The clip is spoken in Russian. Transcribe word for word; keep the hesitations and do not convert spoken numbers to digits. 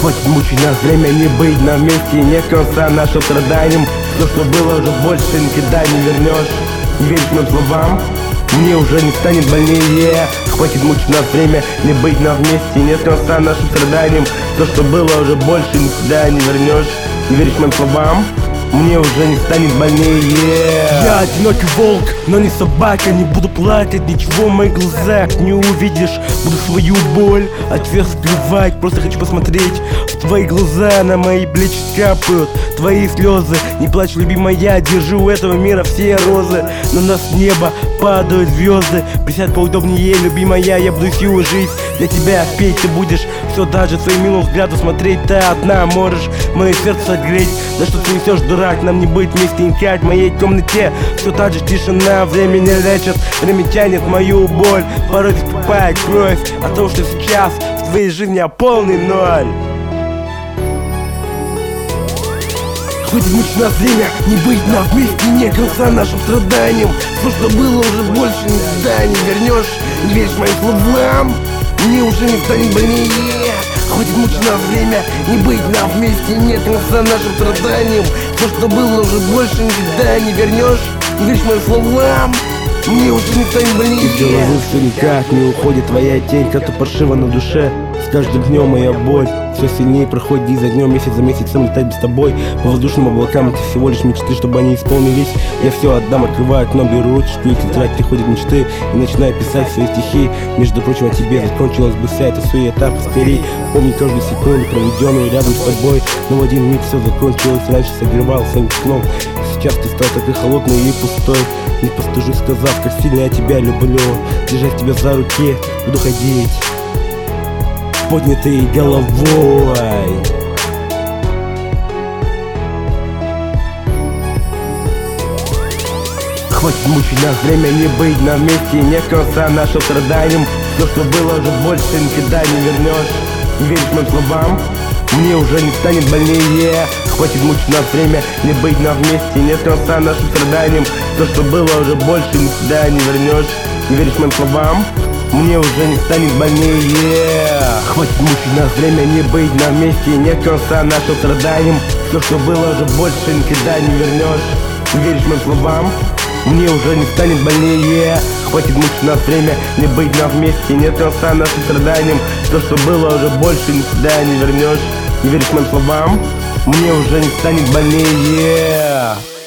Хватит мучить нас, время не быть на месте, нет конца нашим страданиям. Все, что было, уже больше никогда не вернешь. Не веришь моим словам? Мне уже не станет больнее. Хватит мучить нас, время не быть на вместе, нет конца нашим страданиям. То, что было, уже больше никогда не вернешь. Не веришь моим словам? Мне уже не станет больнее. Я одинокий волк, но не собака. Не буду плакать, ничего в моих глазах не увидишь. Буду свою боль от всех скрывать. Просто хочу посмотреть в твои глаза, на мои плечи капают твои слезы. Не плачь, любимая, держу у этого мира все розы. На нас с неба падают звезды. Присядь поудобнее, любимая, я буду всю жизнь для тебя петь. Ты будешь все даже своим милым взглядом смотреть. Ты одна можешь мое сердце согреть. Да что ты несешь, дурак, нам не быть вместе никак. В моей комнате все та же тишина. Время не лечит, время тянет мою боль. Порой закипает кровь о том, что сейчас в твоей жизни я полный ноль. Хватит мучить нас, время не быть на вместе, нет конца нашим страданиям. Все, что было, уже больше никогда не вернешь. Не веришь моим словам? Мне уже не станет больнее. Хватит мучить нас, время не быть на вместе, нет конца нашим страданиям. Все, что было, уже больше никогда не вернешь. Не веришь моим словам? Мне уже не станет больнее. Из головы все никак не уходит твоя тень, как-то паршиво на душе. С каждым днем моя боль все сильнее проходит день за днем, месяц за месяцем летать без тобой. По воздушным облакам это всего лишь мечты, чтобы они исполнились. Я все отдам, открываю окно, беру ручку, и к тетрадь приходят мечты. И начинаю писать свои стихи. Между прочим, о тебе закончилась бы вся эта суета. Повтори, помни каждую секунду, проведенную рядом с тобой. Но в один миг все закончилось, раньше согревал своим сном. Сейчас ты стал такой холодный и пустой. Не постыжусь, сказав, как сильно я тебя люблю. Держать тебя за руки, буду ходить поднятой головой. Хватит мучить нас, время не быть на вместе, нет конца нашим страданиям. Все, что было, уже больше никогда не вернешь. Не веришь моим словам? Мне уже не станет больнее. Хватит мучить нас, время не быть на вместе, нет конца нашим страданиям. То, что было, уже больше никогда не вернешь. Не веришь моим словам? Мне уже не станет больнее. Хватит мучить нас, время не быть на вместе, нет конца нашим страданиям. Все, что было, уже больше никогда не вернешь. Не веришь моим словам? Мне уже не станет больнее. Хватит мучить нас, время не быть на вместе, нет конца нашим страданиям. То, что было, уже больше никогда не вернешь. Не веришь моим словам? Мне уже не станет больнее.